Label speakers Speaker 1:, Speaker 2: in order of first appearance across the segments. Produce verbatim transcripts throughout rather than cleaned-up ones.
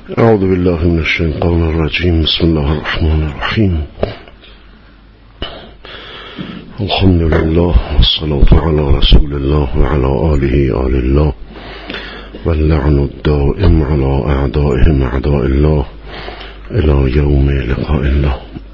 Speaker 1: اعوذ بالله من الشیطان الرجیم. بسم الله الرحمن الرحیم. الحمد لله والصلاة على رسول الله وعلى آله آل الله واللعن الدائم على أعدائهم أعداء الله إلى يوم لقاء الله.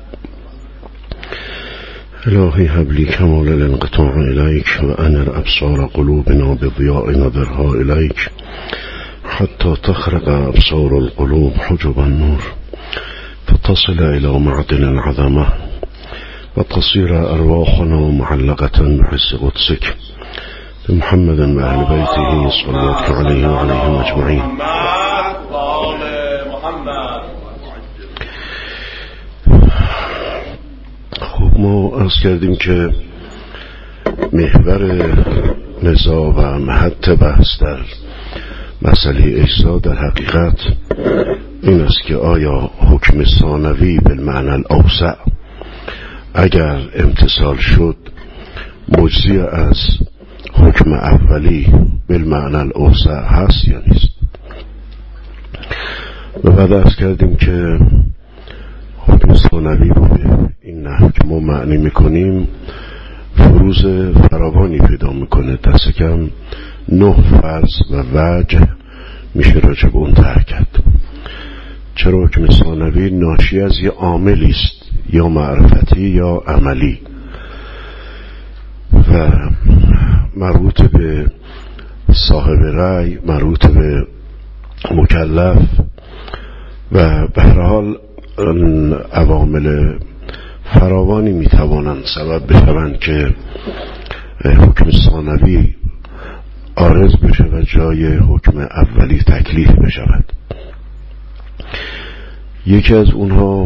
Speaker 1: إلهي هب لي كمال الانقطاع إليك وأنر أبصار قلوبنا بضياء نظرها إليك حتى تخرق أبصار القلوب حجب النور فتصل إلى معدن العظمة وتصير أرواحنا معلقة بحس قدسك بمحمد وأهل بيته صلوات عليه وعليهم أجمعين. خب ما عرض کردیم که محور نزاع و محط بحث در مسئله اجزا در حقیقت این است که آیا حکم ثانوی بالمعنی الاوسع اگر امتثال شد مجزی از حکم اولی بالمعنی الاوسع هست یا نیست. و بعد عرض کردیم که حکم ثانوی رو به این نحو که ما معنی میکنیم فروز فراوانی پیدا میکنه، دست کم نه فرض و وجه میشه راجع به اون طرح کرد. چرا حکم ثانوی ناشی از یه عاملی است، یا معرفتی یا عملی، و مربوط به صاحب رأی، مربوط به مکلف، و به هر حال عوامل فراوانی میتوانند سبب بشوند که حکم ثانوی عارض بشه و جای حکم اولی تکلیف بشود. یکی از اونها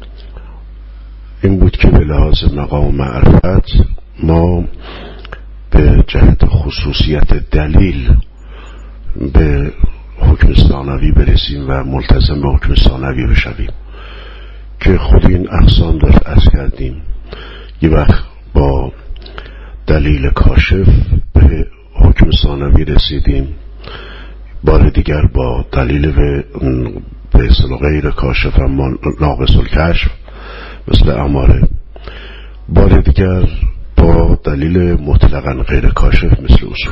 Speaker 1: این بود که به لحاظ مقام معرفت ما به جهت خصوصیت دلیل به حکم ثانوی برسیم و ملتزم به حکم ثانوی بشویم که خود این اقسام داشت عرض کردیم. یه وقت با دلیل کاشف به حکم ثانوی رسیدیم، بار دیگر با دلیل به به اصطلاح غیر کاشف اما ناقص الکشف مثل اماره، بار دیگر با دلیل مطلقاً غیر کاشف مثل اصول.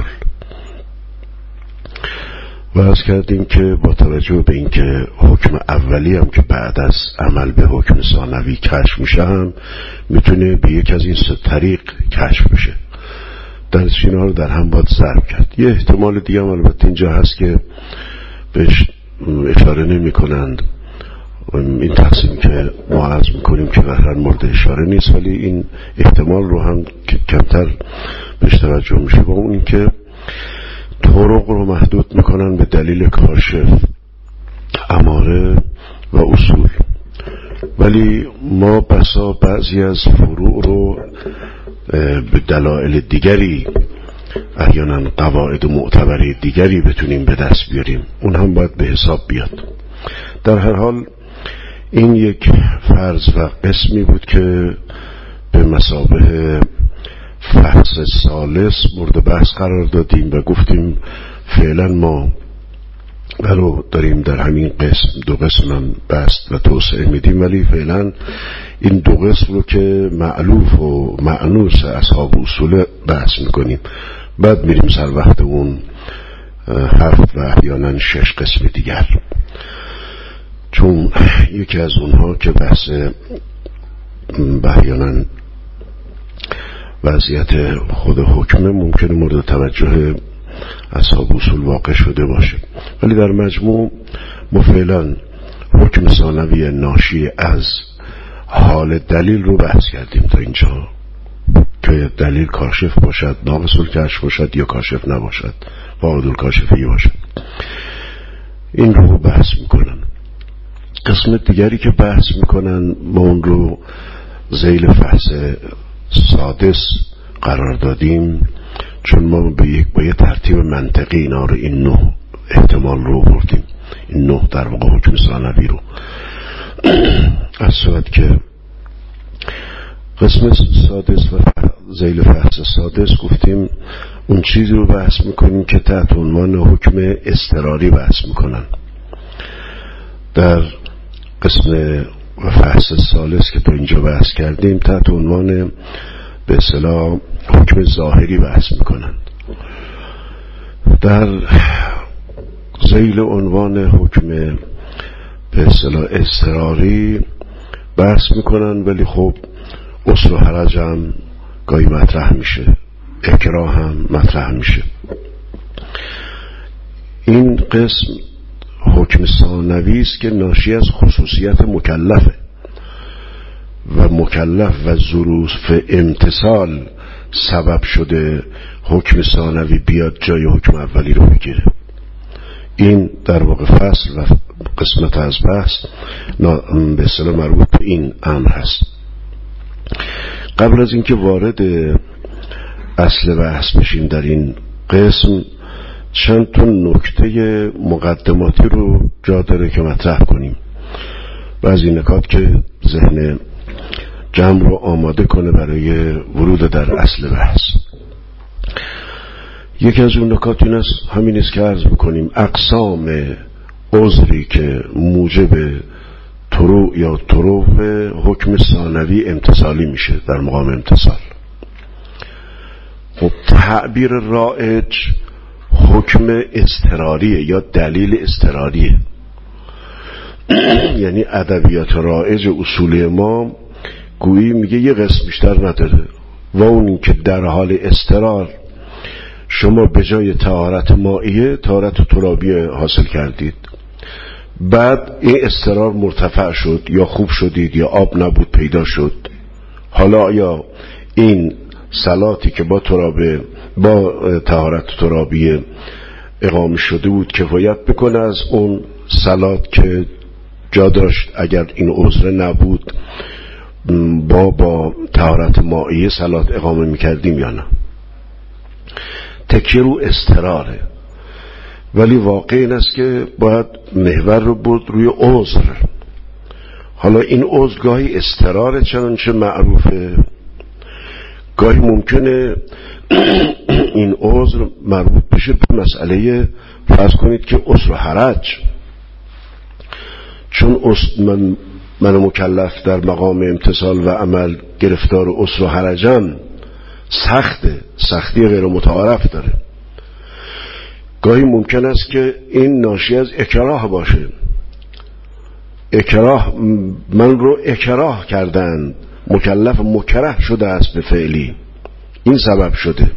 Speaker 1: و عرض کردیم که با توجه به اینکه حکم اولی هم که بعد از عمل به حکم ثانوی کشف میشه هم میتونه به یک از این سه طریق کشف بشه، در اینا رو در هم باید ضرب کرد. یه احتمال دیگه هم البته اینجا هست که بهش اشاره نمی کنند، این تقسیم که ما عرض میکنیم که بهر مورد اشاره نیست، ولی این احتمال رو هم کمتر بهش توجه میشه، با اون که طرق رو محدود میکنن به دلیل کاشف، اماره و اصول، ولی ما بسا بعضی از فروع رو به دلایل دیگری، احیانا قواعد معتبری دیگری بتونیم به دست بیاریم، اون هم باید به حساب بیاد. در هر حال این یک فرض و قسمی بود که به مثابه فحص ثالث مورد بحث قرار دادیم و گفتیم فعلا ما ولو داریم در همین قسم دو قسم هم بست و توسعه میدیم، ولی فعلا این دو قسم رو که مألوف و مأنوس اصحاب اصول بحث میکنیم، بعد میریم سر وقت اون هفت و احیانا شش قسم دیگر، چون یکی از اونها که بحث احیانا وضعیت خود حکمه ممکنه مورد توجه اصحاب اصول واقع شده باشه، ولی در مجموع ما فعلا حکم ثانوی ناشی از حال دلیل رو بحث کردیم تا اینجا که دلیل کاشف باشد، ناقص الکشف باشد یا کاشف نباشد، واحد الکاشفی باشد. این رو بحث میکنن. قسم دیگری که بحث میکنن ما اون رو ذیل فحص سادس قرار دادیم، چون ما به یک با یه ترتیب منطقی اینا رو، این نه احتمال رو بردیم، این نه در واقع حکم ثانوی رو از صورت که قسم سادس و ذیل فحص سادس گفتیم اون چیزی رو بحث میکنیم که تحت عنوان حکم اضطراری بحث میکنن در قسم و فصل ثالث که تا اینجا بحث کردیم تحت عنوان به اصطلاح حکم ظاهری بحث میکنند. در ذیل عنوان حکم به اصطلاح اضطراری بحث میکنن، ولی خب عسر و حرج هم گاهی مطرح میشه، اکراه هم مطرح میشه. این قسم حکم ثانوی است که ناشی از خصوصیت مکلفه و مکلف و ظروف امتثال سبب شده حکم ثانوی بیاد جای حکم اولی رو بگیره. این در واقع فصل و قسمت از بحث به اصطلاح مربوط به این امر هست. قبل از اینکه وارد اصل بحث بشیم در این قسم، چند تا نکته مقدماتی رو جا داره که مطرح کنیم و از این نکات که ذهن جمع رو آماده کنه برای ورود در اصل بحث. یکی از اون نکات این است، همین است که عرض بکنیم اقسام عذری که موجب طروء یا طروء حکم ثانوی امتثالی میشه در مقام امتثال. خب تعبیر رایج حکم اضطراریه یا دلیل اضطراریه. یعنی ادبیات رایج اصولی ما گویی میگه یه قسم بیشتر نداره و اون این که در حال اضطرار شما به جای طهارت مائیه طهارت ترابیه حاصل کردید، بعد این اضطرار مرتفع شد یا خوب شدید یا آب نبود پیدا شد، حالا یا این صلاتی که با ترابه با طهارت ترابیه اقامه شده بود کفایت بکنه از اون صلات که جا داشت اگر این عذر نبود با با طهارت مائیه صلات اقامه میکردیم یا نه؟ تکیه رو اضطراره، ولی واقع این است که باید محور رو بود روی عذر. حالا این عذر گاهی اضطراره چنانچه معروفه، گاهی ممکنه این عذر مربوط بشه به مسئله فرض کنید که عسر و حرج، چون من من مکلف در مقام امتثال و عمل گرفتار عسر و حرجم سخته، سختی غیر متعارف داره. گاهی ممکن است که این ناشی از اکراه باشه، اکراه من رو اکراه کردن، مکلف مکره شده است به فعلی، این سبب شده.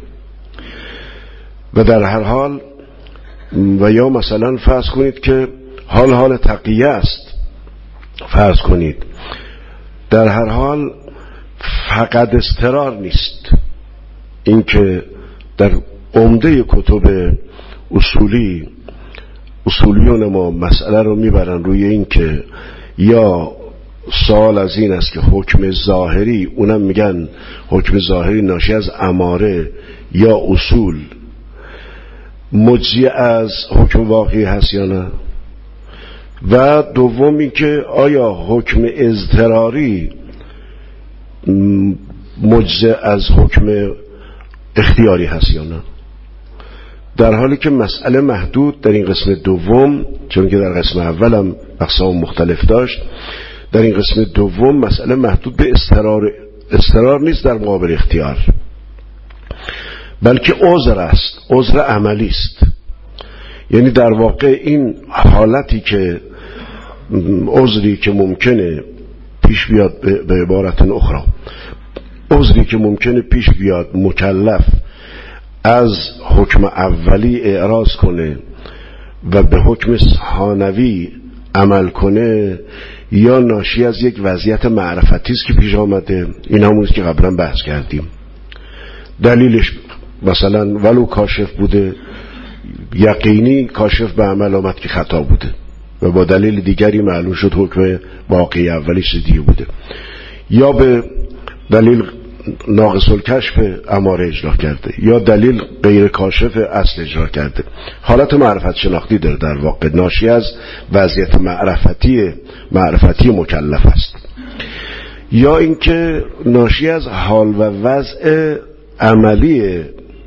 Speaker 1: و در هر حال و یا مثلا فرض کنید که حال حال تقیه است، فرض کنید در هر حال فقط اضطرار نیست. این که در عمده کتب اصولی اصولیون ما مسئله رو میبرن روی این که یا سوال از این است که حکم ظاهری، اونم میگن حکم ظاهری ناشی از اماره یا اصول، مجزی از حکم واقعی هست یا نه؟ و دومی که آیا حکم اضطراری مجزی از حکم اختیاری هست یا نه؟ در حالی که مسئله محدود در این قسم دوم، چون که در قسم اولم اقسام مختلف داشت، در این قسم دوم مسئله محدود به استرار استرار نیست در مقابل اختیار، بلکه عذر است، عذر عملی است. یعنی در واقع این حالتی که عذری که ممکنه پیش بیاد، به عبارت اخرى عذری که ممکنه پیش بیاد مکلف از حکم اولی اعراض کنه و به حکم ثانوی عمل کنه، یا ناشی از یک وضعیت معرفتی است که پیش آمده. این همونیست که قبلا بحث کردیم. دلیلش مثلا ولو کاشف بوده، یقینی کاشف به عمل آمد که خطا بوده و با دلیل دیگری معلوم شد حکم واقعی اولیش دیگه بوده، یا به دلیل ناقص الکشف اماره اجرا کرده یا دلیل غیر کاشف اصل اجرا کرده. حالت معرفت شناختی داره، در واقع ناشی از وضعیت معرفتی معرفتی مکلف است، یا اینکه ناشی از حال و وضع عملی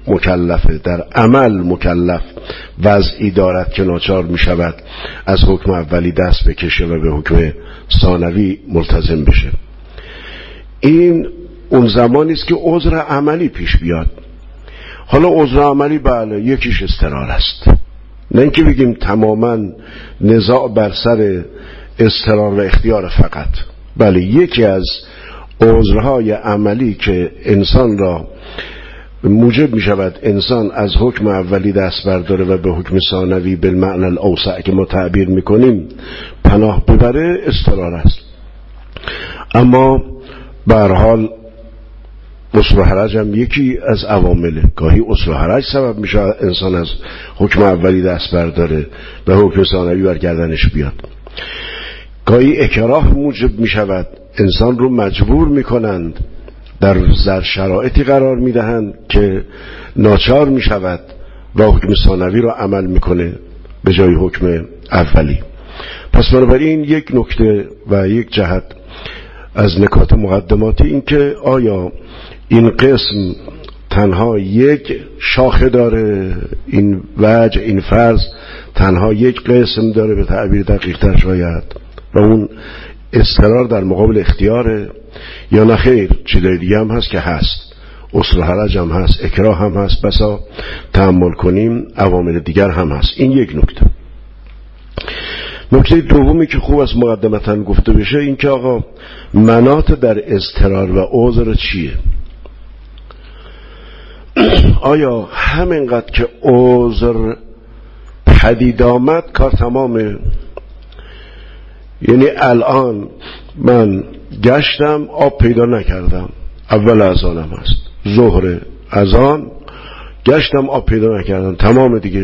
Speaker 1: مکلفه، در عمل مکلف وضعی دارد که ناچار می شود از حکم اولی دست بکشه و به حکم ثانوی ملتزم بشه. این اون زمانی است که عذر عملی پیش بیاد. حالا عذر عملی بله یکیش اضطرار است، نه اینکه بگیم تماما نزاع بر سر اضطرار و اختیار فقط، بله یکی از عذرهای عملی که انسان را موجب می شود انسان از حکم اولی دست برداره و به حکم ثانوی بالمعنی الاوسع که ما تعبیر می کنیم پناه ببره اضطرار است. اما به هر حال عسر و حرج هم یکی از عوامله. گاهی عسر و حرج سبب می شود انسان از حکم اولی دست برداره به حکم ثانوی برگردنش بیاد. گاهی اکراه موجب می شود انسان رو مجبور می کنند، در شرایطی قرار می دهند که ناچار می شود و حکم ثانوی رو عمل می کنه به جای حکم اولی. پس بنابراین یک نکته و یک جهت از نکات مقدماتی این که آیا این قسم تنها یک شاخه داره، این وجه این فرض تنها یک قسم داره به تعبیر دقیق تر شاید و اون اضطرار در مقابل اختیاره، یا نه خیر چیزای دیگه هم هست که هست، عسر و حرج هم هست، اکراه هم هست، بسا تأمل کنیم عوامل دیگر هم هست. این یک نکته. نکته دومی که خوب است مقدمتاً گفته بشه این که آقا مناط در اضطرار و عذر چیه؟ آیا همینقدر که عذر پدید آمد کار تمامه؟ یعنی الان من گشتم آب پیدا نکردم، اول اذانم هست، ظهر اذان گشتم آب پیدا نکردم، تمام دیگه،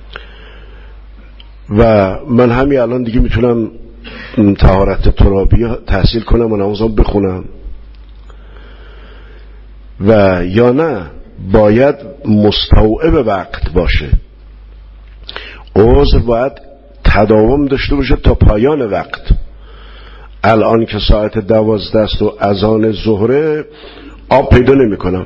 Speaker 1: و من همین الان دیگه میتونم طهارت ترابی تحصیل کنم و نمازم بخونم و یا نه باید مستوعب وقت باشه؟ عذر باید تداوم داشته باشه تا پایان وقت. الان که ساعت دوازده است و اذان ظهره آب پیدا نمی کنم،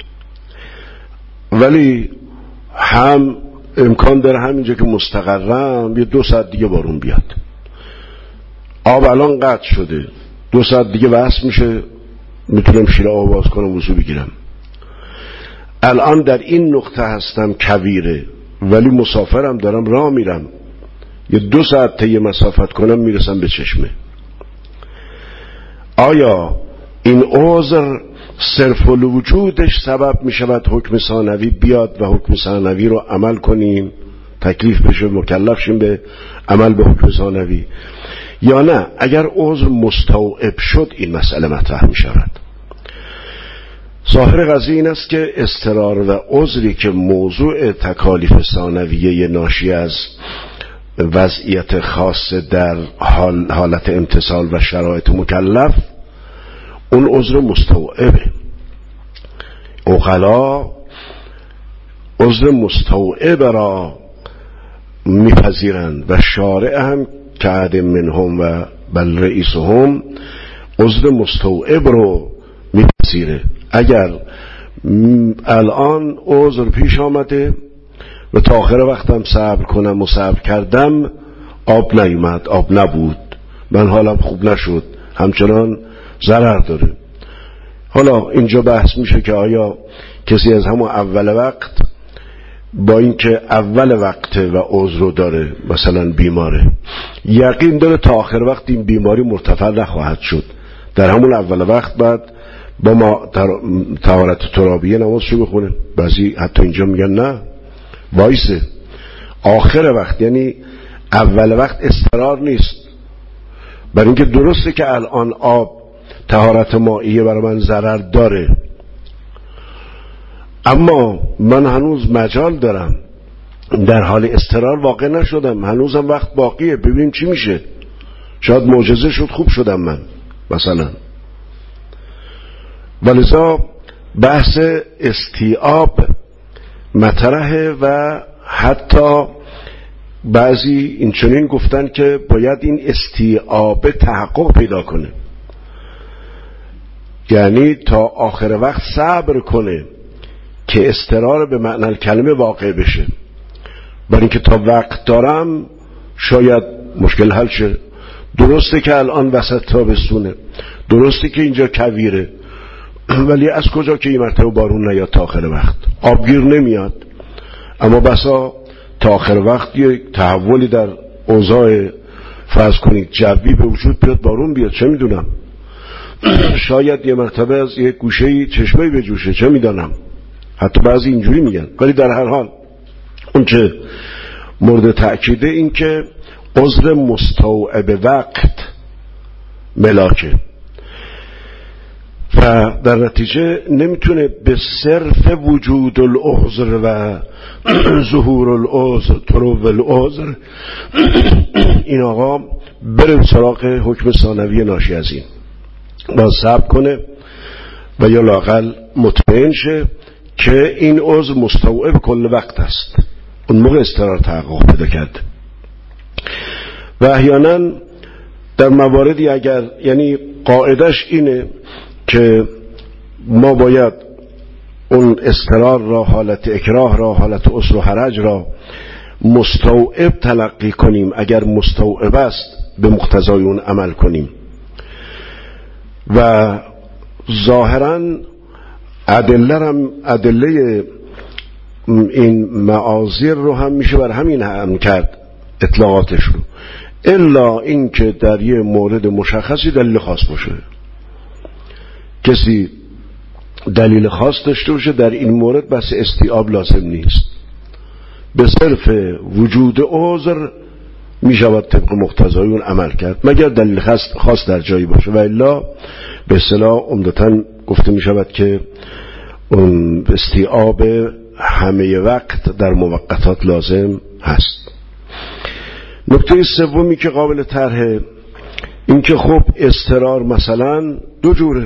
Speaker 1: ولی هم امکان داره همینجا که مستقرم یه دو ساعت دیگه بارون بیاد. آب الان قطع شده، دو ساعت دیگه وصل میشه، میتونم شیر آب باز کنم وضو بگیرم. الان در این نقطه هستم کویره ولی مسافرم، دارم راه میرم، یه دو ساعت طی مسافت کنم میرسم به چشمه. آیا این عذر صرف الوجودش سبب میشود حکم ثانوی بیاد و حکم ثانوی رو عمل کنیم، تکلیف بشه، مکلف شیم به عمل به حکم ثانوی، یا نه اگر عذر مستوعب شد این مسئله مطرح میشود؟ ظاهر قضیه این است که اضطرار و عذری که موضوع تکالیف ثانویه ناشی از وضعیت خاص در حال حالت امتثال و شرایط مکلف، اون عذر مستوعبه. عقلا عذر مستوعب را میپذیرند و شارع هم که عدم منهم و بل رئیسهم عذر مستوعب رو میپذیره. اگر الان عذر پیش آمده و تا آخر وقتم صبر کنم و صبر کردم، آب نیومد، آب نبود، من حالم خوب نشد، همچنان ضرر داره. حالا اینجا بحث میشه که آیا کسی از همون اول وقت با اینکه اول وقت و عذر داره، مثلا بیماره، یقین داره تا آخر وقت این بیماری مرتفع نخواهد شد، در همون اول وقت بعد با ما طهارت ترابیه نمازشو بخونه؟ بعضی حتی اینجا میگن نه، وایسه آخر وقت، یعنی اول وقت اضطرار نیست. برای اینکه درسته که الان آب طهارت مائیه برای من ضرر داره، اما من هنوز مجال دارم، در حال اضطرار واقع نشدم، هنوزم وقت باقیه، ببینیم چی میشه، شاید معجزه شد خوب شدم من مثلا. ولذا بحث استیعاب مطرحه و حتی بعضی این چنین گفتن که باید این استیعاب تحقق پیدا کنه، یعنی تا آخر وقت صبر کنه که استرار به معنی کلمه واقع بشه. برای اینکه تا وقت دارم شاید مشکل حل شه. درسته که الان وسط تابستونه، درسته که اینجا کویره، ولی از کجا که این مرتبه بارون نیاد تا آخر وقت، آبگیر نمیاد، اما بسا تا آخر وقت یک تحولی در اوضاع فرض کنید جوی به وجود بیاد، بارون بیاد، چه میدونم، شاید یه مرتبه از یک گوشه‌ای چشمه‌ای بجوشه، چه میدونم، حتی بعضی اینجوری میگن. ولی در هر حال اون که مورد تأکیده این که عذر مستوعب وقت ملاکه و در نتیجه نمیتونه به صرف وجود العذر و ظهور العذر طلوع العذر این آقا بره سراغ حکم ثانوی ناشی از این، باز صبر کنه و یا لااقل مطمئن شه که این عذر مستوعب کل وقت است، اون موقع استقرار تحقق پیدا کرد. و احیانا در مواردی اگر یعنی قاعدش اینه که ما باید اون استقرار را، حالت اکراه را، حالت عسر و حرج را مستوعب تلقی کنیم، اگر مستوعب است به مقتضای اون عمل کنیم و ظاهرا ادله هم ادله این معاذیر رو هم میشه بر همین هم کرد اطلاقاتش رو، الا این که در یه مورد مشخصی دلیل خاص باشه. کسی دلیل خاص داشته باشه در این مورد بس استیعاب لازم نیست، به صرف وجود عذر می شود طبق مقتضای اون عمل کرد مگر دلیل خاص در جایی باشه، و الا به اصطلاح عمدتاً گفته می شود که اون استیعاب همه وقت در موقتات لازم هست. نکته سومی که قابل طرحه این که خب اضطرار مثلا دو جوره،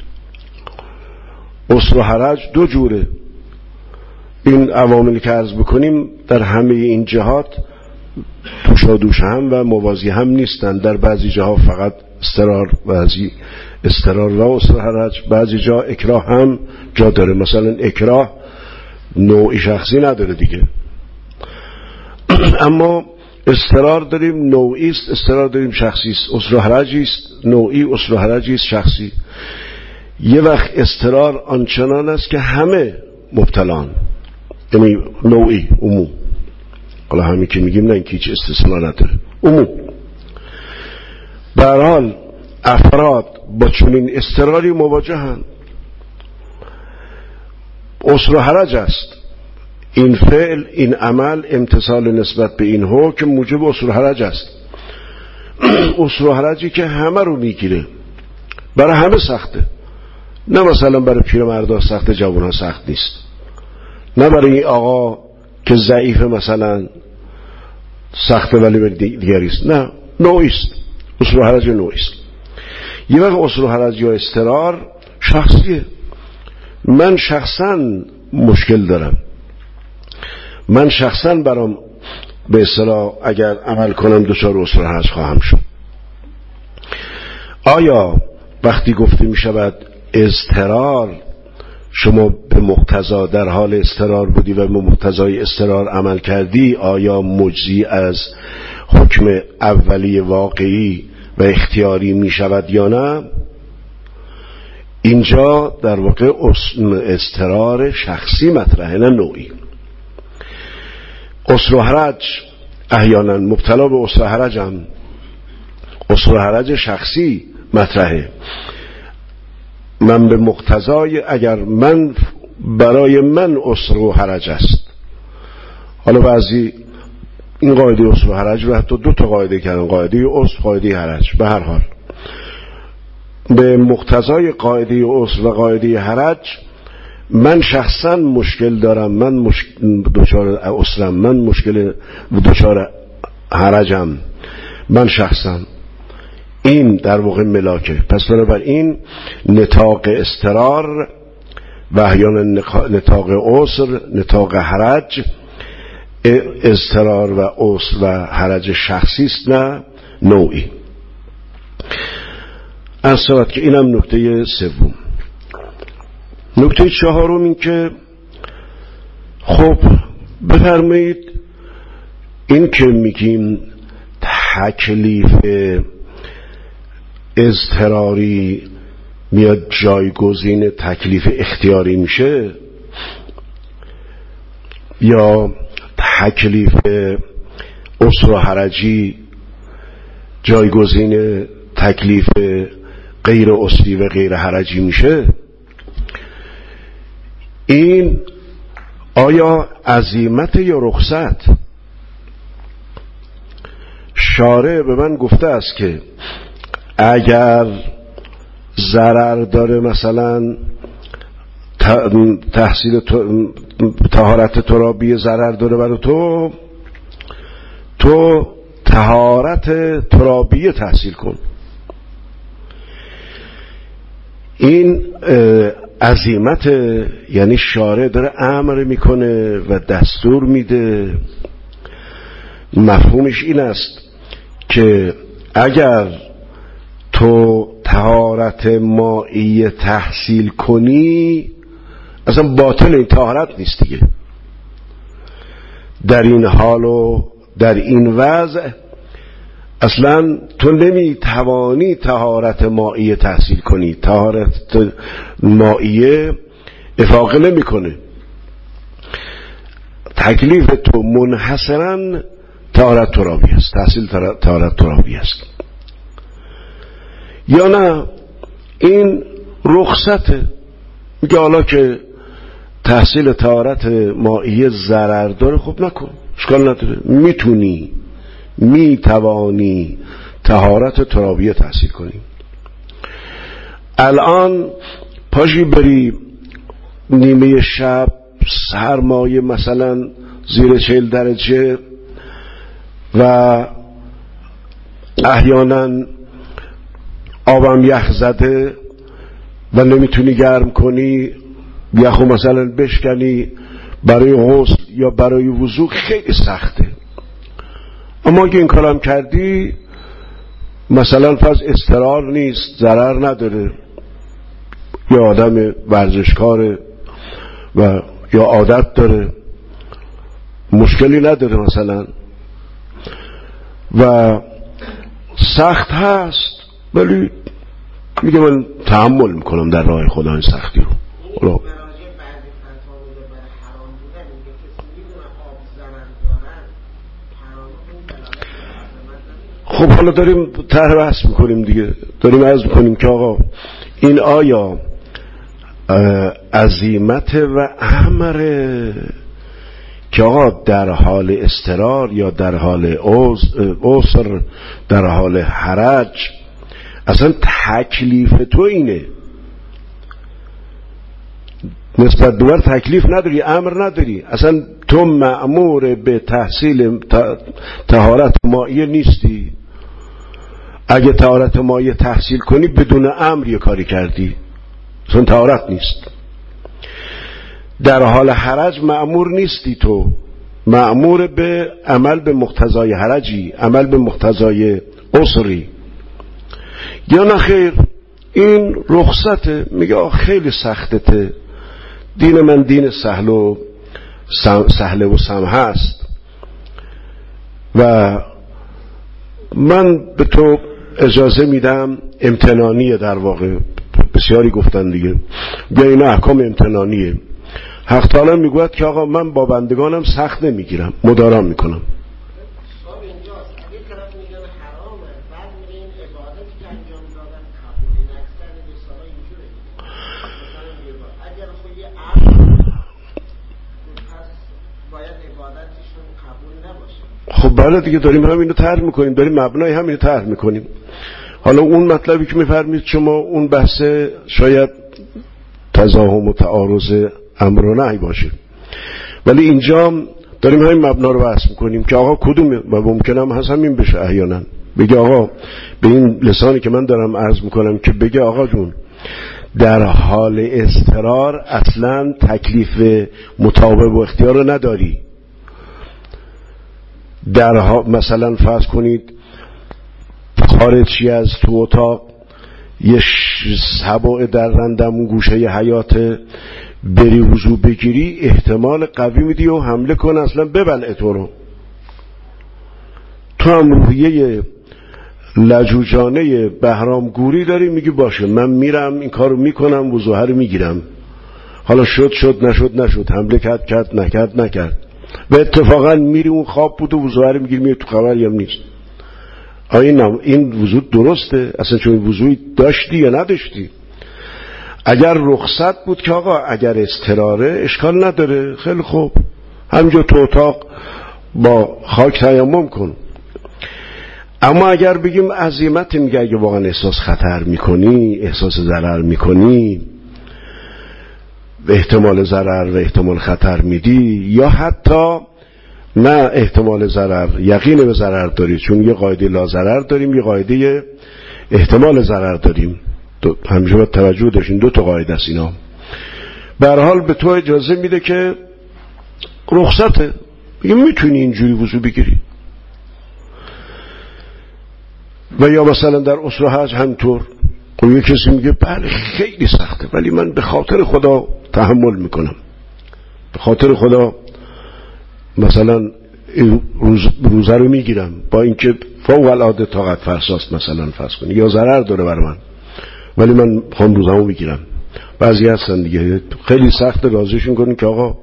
Speaker 1: عسر و حرج دو جوره. این عواملی که عرض بکنیم در همه این جهات توشادوش هم و موازی هم نیستن. در بعضی جاها فقط اضطرار، بعضی اضطرار و عسر و حرج، بعضی جا اکراه هم جا داره. مثلا اکراه نوعی شخصی نداره دیگه، اما اضطرار داریم نوعی است، اضطرار داریم شخصی است. عسر و حرجی است نوعی، عسر و حرجی است شخصی. یه وقت اضطرار آنچنان است که همه مبتلان، یعنی نوعی عموم، حالا همین که میگیم نه اینکه هیچ استثناء نداره، عموم. به هر حال افراد با چنین اضطراری مواجهند. عسر و حرج است این فعل، این عمل، امتثال نسبت به این حکم موجب عسر و حرج است. عسر و حرجی که همه رو میگیره، برای همه سخته، نه مثلا برای پیرمردا سخت، جوانها سخت نیست، نه برای این آقا که ضعیف مثلا سخته ولی برای دیگری است، نه، نوعی است. عسر و حرج نوعی است. یه وقت عسر و حرج یا اضطرار شخصیه. من شخصا مشکل دارم، من شخصا برام به اصطلاح اگر عمل کنم دچار عسر و حرج خواهم شد. آیا وقتی گفته می شود اضطرار، شما به مقتضا در حال اضطرار بودی و به مقتضای اضطرار عمل کردی، آیا مجزی از حکم اولی واقعی و اختیاری می شود یا نه؟ اینجا در واقع اضطرار شخصی مطرحه، نه نوعی. عسر و حرج احیانا مبتلا به عسر و حرج هم، عسر و حرج شخصی مطرحه. من به مقتضای، اگر من برای من عسر و حرج است، حالا بعضی این قاعده عسر و حرج رو حتی دو تا قاعده کردن، قاعده عسر، قاعده حرج. به هر حال به مقتضای قاعده عسر و قاعده حرج من شخصا مشکل دارم، من مش... دچار عسرم، من مشکل دچار حرجم، من شخصا. این در واقع ملاکه. پس بنابراین نطاق اضطرار و احیانا نطاق عسر، نطاق حرج، اضطرار و عسر و حرج شخصی است نه نوعی. از صورت که اینم نکته سوم. نکته چهارم این که خب بفرمایید این که میگیم تکلیف اضطراری میاد جایگزین تکلیف اختیاری میشه، یا تکلیف عسر و حرجی جایگزین تکلیف غیر عسری و غیر حرجی میشه، این آیا عزیمت یا رخصت؟ شارع به من گفته است که اگر ضرر داره، مثلا تحصیل طهارت ترابی ضرر داره برای تو، تو طهارت ترابی تحصیل کن. این عزیمت، یعنی شارع داره امر میکنه و دستور میده. مفهومش این است که اگر تو طهارت مائیه تحصیل کنی، اصلا باطل این طهارت نیست دیگه. در این حال و در این وضع اصلا تو نمی توانی طهارت مائیه تحصیل کنی. طهارت مائیه افاقه نمی کنه. تکلیف تو منحصرا طهارت ترابی است، تحصیل طهارت ترابی است. یا نه این رخصته، میگه حالا که تحصیل طهارت مائیه ضرر داره، خب نکن، اشکال نداره، میتونی میتوانی طهارت ترابیه تحصیل کنی. الان پاشی بری نیمه شب سرمایه مثلا زیر چهل درجه و احیانا آبم یخ زده و نمیتونی گرم کنی، یخو مثلا بشکنی برای غسل یا برای وضو، خیلی سخته. اما اگه این کارم کردی، مثلا فرض اضطرار نیست، ضرر نداره، یا آدم ورزشکاره و یا عادت داره، مشکلی نداره مثلا، و سخت هست، ولی میگه من تحمل میکنم در راه خدا این سختی رو. حالا خب حالا داریم طرح بحث میکنیم دیگه، داریم عرض میکنیم که آقا این آیا عزیمت و امره که آقا در حال اضطرار یا در حال عسر، در حال حرج، اصلا تکلیف تو اینه، نسبت دوبار تکلیف نداری، امر نداری، اصلا تو مأمور به تحصیل طهارت مائیه نیستی. اگه طهارت مائیه تحصیل کنی بدون امر یه کاری کردی، اصلا طهارت نیست. در حال حرج مأمور نیستی، تو مأمور به عمل به مقتضای حرجی، عمل به مقتضای عسری. یا نه خیر، این رخصته، میگه خیلی سختته، دین من دین سهل و سهل و سمح است و من به تو اجازه میدم، امتنانیه در واقع، بسیاری گفتن دیگه، بیا این احکام امتنانیه. حق تعالی میگوید که آقا من با بندگانم سخت نمیگیرم، مدارا میکنم. خب بله دیگه، داریم همینو طرح میکنیم، داریم مبنای همینو طرح میکنیم. حالا اون مطلبی که میفرمید شما، اون بحث شاید تزاحم و تعارض امر و نهی باشه، ولی اینجا داریم همین مبنا رو بحث میکنیم که آقا کدوم، و ممکنه هم هست همین بشه احیانا، بگه آقا به این لسانی که من دارم عرض میکنم که بگه آقا جون در حال اضطرار اصلا تکلیف مطابق و اختیار رو نداری. در مثلا فرض کنید خارجی از تو اتاق یه سبع در رندم گوشه حیات، بری وضو بگیری احتمال قوی میدی و حمله کن اصلا ببلع تو رو. تو هم روحیه لجوجانه بهرام گوری داری، میگی باشه من میرم این کارو میکنم، وضوها رو میگیرم، حالا شد شد نشد نشد، حمله کرد کرد نکرد نکرد، به اتفاقا میری اون خواب بود و وضوها رو میگیری میری تو خبری هم نیست. آیا این وضو درسته؟ اصلا چون وضوی داشتی یا نداشتی؟ اگر رخصت بود که آقا اگر اضطراره اشکال نداره، خیلی خوب همینجا تو اتاق با خاک تیمم کن. اما اگر بگیم عزیمت، میگه اگه واقعا احساس خطر میکنی، احساس ضرر میکنی، به احتمال ضرر و احتمال خطر میدی، یا حتی نه احتمال ضرر یقین به ضرر داری، چون یه قاعده لا ضرر داریم، یه قاعده احتمال ضرر داریم، همیشه باید توجه داشتین دو تا قاعده است اینا. به هر حال به تو اجازه میده که رخصته، میگه میتونی اینجوری وضو بگیری. و یا مثلا در عسر حج همطور، خب یه کسی میگه بله خیلی سخته ولی من به خاطر خدا تحمل میکنم، به خاطر خدا مثلا این روز روزه رو میگیرم با اینکه فوق العاده طاقت فرساست مثلا فرض کنی، یا ضرر داره بر من ولی من خواهم روزمو میگیرم. بعضی هستن دیگه خیلی سخت، راضیشون کنین که آقا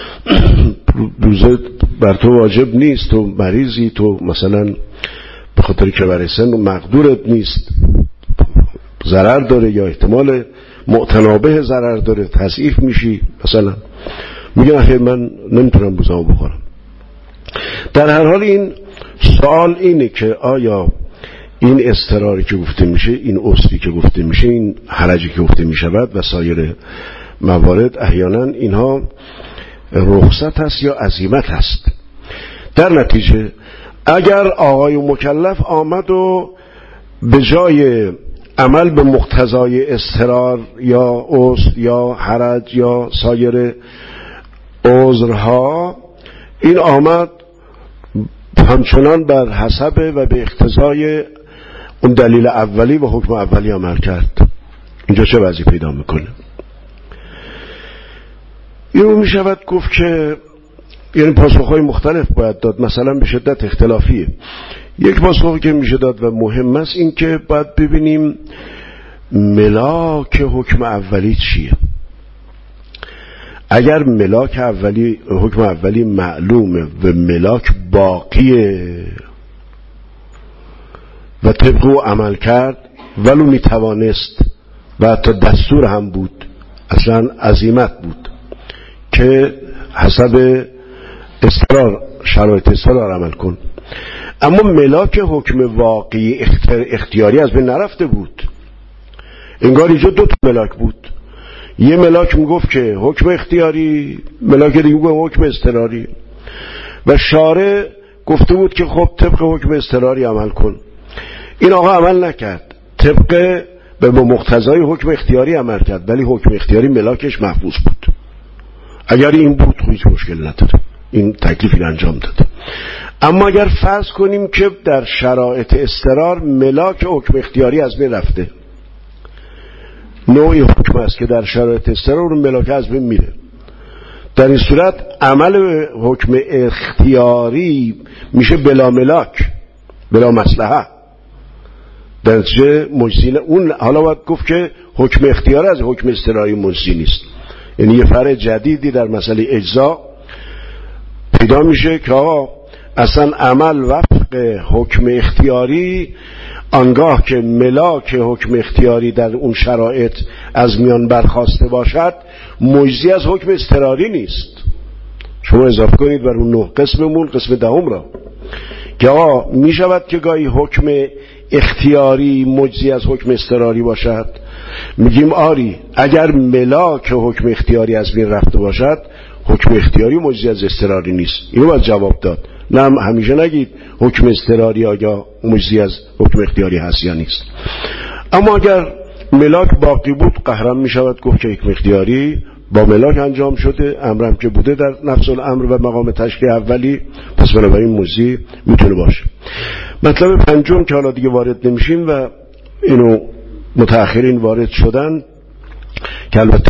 Speaker 1: روزه بر تو واجب نیست، تو مریضی، تو مثلا به خاطر که برای سن مقدورت نیست، ضرر داره یا احتمال معتنابه ضرر داره، تضعیف میشی مثلا، میگن آخه من نمیتونم روزمو بخورم. در هر حال این سوال اینه که آیا این اضطراری که گفته میشه، این عسری که گفته میشه، این حرجی که گفته میشود و سایر موارد احیانا اینها رخصت هست یا عزیمت هست. در نتیجه اگر آقای مکلف آمد و به جای عمل به مقتضای اضطرار یا عسر یا حرج یا سایر عذرها، این آمد همچنان بر حسب و به اقتضای اون دلیل اولی و حکم اولی عمل کرد، اینجا چه وضعی پیدا میکنه؟ اینو میشود گفت که یعنی پاسخهای مختلف باید داد، مثلا به شدت اختلافیه. یک پاسخی که میشه داد و مهم است این که باید ببینیم ملاک حکم اولی چیه. اگر ملاک اولی حکم اولی معلومه و ملاک باقیه و طبق او عمل کرد ولو میتوانست و حتی دستور هم بود، اصلا عزیمت بود که حسب اضطرار شرایط اضطرار عمل کن، اما ملاک حکم واقعی اختیاری از بین نرفته بود. انگار اینجا دو تا ملاک بود، یه ملاک میگفت که حکم اختیاری، ملاک دیگه میگفت حکم اضطراری، و شارع گفته بود که خب طبق حکم اضطراری عمل کن. این آقا عمل نکرد، طبق به مقتضای حکم اختیاری عمل کرد، ولی حکم اختیاری ملاکش محفوظ بود. اگر این بود هیچ مشکل نداره، این تکلیفی انجام داده. اما اگر فرض کنیم که در شرایط اضطرار ملاک حکم اختیاری از بین رفته، نوعی حکم است که در شرایط اضطرار اون ملاک از بین میره، در این صورت عمل حکم اختیاری میشه بلا ملاک، بلا مصلحه، در نتیجه مجزی اون. حالا باید گفت که حکم اختیاری از حکم اضطراری مجزی نیست، یعنی یه فرع جدیدی در مسئله اجزا پیدا میشه که آقا اصلا عمل وفق حکم اختیاری آنگاه که ملاک حکم اختیاری در اون شرایط از میان برخاسته باشد مجزی از حکم اضطراری نیست. شما اضافه کنید بر اون نه قسممون قسم دهم را که آقا می شود که گاهی حکم اختیاری مجزی از حکم اضطراری باشد، میگیم آری اگر ملاک حکم اختیاری از بین رفته باشد حکم اختیاری مجزی از اضطراری نیست. اینو باید جواب داد، نه همیشه نگید حکم اضطراری یا مجزی از حکم اختیاری هست یا نیست. اما اگر ملاک باقی بود قهرم می شود گفت که حکم اختیاری با ملاک انجام شده، امرم که بوده در نفس الامر و مقام تشریع اولی، پس بنابراین مجزی میتونه باشه. مطلب پنجم که حالا دیگه وارد نمیشیم و اینو متأخرین وارد شدن که البته ورود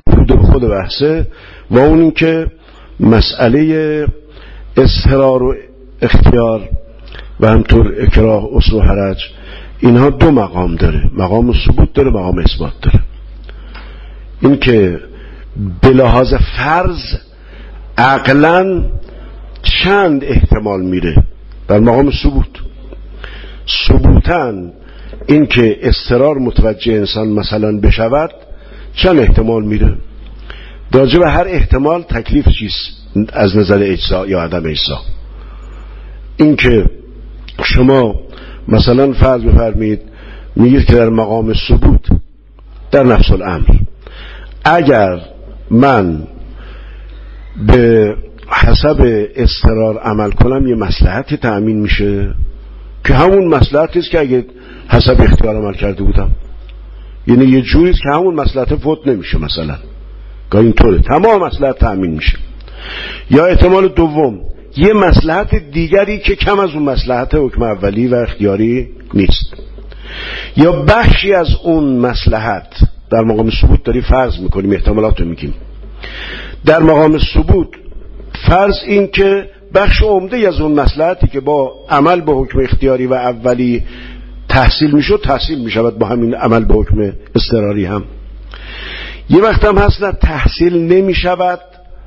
Speaker 1: خود بحثه و اون این که مسئله اصرار و اختیار و همطور اکراه اصل و حرج اینها دو مقام داره، مقام ثبوت داره، مقام اثبات داره. این که به لحاظ فرض عقلاً چند احتمال میره در مقام ثبوت. ثبوتاً این که اضطرار متوجه انسان مثلا بشود چند احتمال میره، راجع به هر احتمال تکلیف چیست از نظر اجزا یا عدم اجزا. این که شما مثلا فرض بفرمایید میگید که در مقام ثبوت در نفس الامر اگر من به حسب اضطرار عمل کنم یه مصلحتی تأمین میشه که همون مصلحتی است که اگه حسب اختیار عمل کرده بودم، یعنی یه جوری است که همون مصلحت فوت نمیشه، مثلا گاهی اینطوره تمام مصلحت تأمین میشه. یا احتمال دوم یه مصلحت دیگری که کم از اون مصلحت حکم اولی و اختیاری نیست، یا بخشی از اون مصلحت. در مقام ثبوت داری فرض میکنیم، احتمالات رو میگیم. در مقام ثبوت فرض این که بخش عمده از اون مصلحتی که با عمل به حکم اختیاری و اولی تحصیل میشد تحصیل میشود با همین عمل به حکم اضطراری هم. یه وقت هم هست نه تحصیل نمیشود،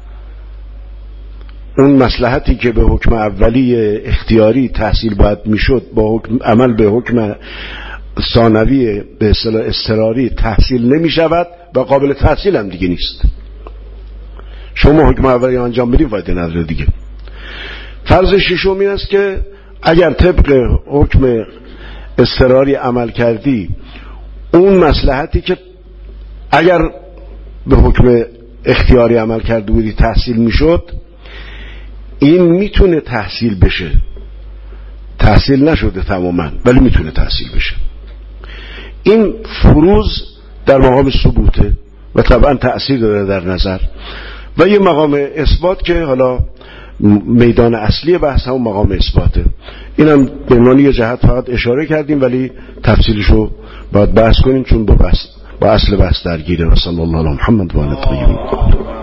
Speaker 1: اون مصلحتی که به حکم اولی اختیاری تحصیل باید میشد با حکم عمل به حکم ثانوی به اصطلاح اضطراری تحصیل نمیشود و قابل تحصیل هم دیگه نیست. شما حکم اولی انجام بدید فایده نداره دیگه. فرض ششمی است که اگر طبق حکم اضطراری عمل کردی اون مصلحتی که اگر به حکم اختیاری عمل کرده بودی تحصیل میشد، این میتونه تحصیل بشه، تحصیل نشده تماما ولی میتونه تحصیل بشه. این فروض در مقام ثبوته و طبعا تأثیر داره در نظر. و یه مقام اثبات که حالا میدان اصلی بحث هم مقام اثباته. اینم به عنوان یه جهت فقط اشاره کردیم ولی تفصیلشو باید بحث کنیم چون با بحث با اصل بحث درگیره. و صلی الله علی محمد و آله الطاهرین.